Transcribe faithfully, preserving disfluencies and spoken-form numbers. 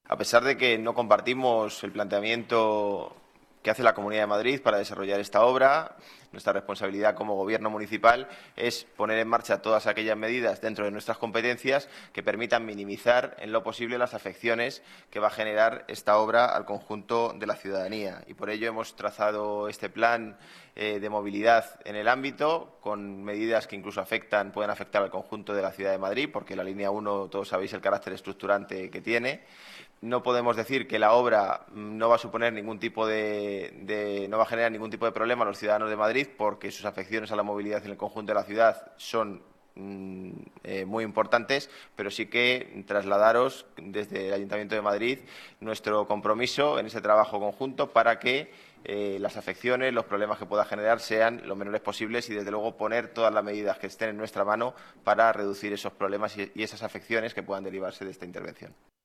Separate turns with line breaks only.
A pesar de que no compartimos el planteamiento que hace la Comunidad de Madrid para desarrollar esta obra, nuestra responsabilidad como Gobierno municipal es poner en marcha todas aquellas medidas dentro de nuestras competencias que permitan minimizar en lo posible las afecciones que va a generar esta obra al conjunto de la ciudadanía. Y por ello hemos trazado este plan eh, de movilidad en el ámbito, con medidas que incluso afectan, pueden afectar al conjunto de la Ciudad de Madrid, porque la línea uno, todos sabéis el carácter estructurante que tiene. No podemos decir que la obra no va a suponer ningún tipo de, de, no va a generar ningún tipo de problema a los ciudadanos de Madrid, porque sus afecciones a la movilidad en el conjunto de la ciudad son mm, eh, muy importantes, pero sí que trasladaros desde el Ayuntamiento de Madrid nuestro compromiso en ese trabajo conjunto para que eh, las afecciones, los problemas que pueda generar sean lo menores posibles y, desde luego, poner todas las medidas que estén en nuestra mano para reducir esos problemas y, y esas afecciones que puedan derivarse de esta intervención.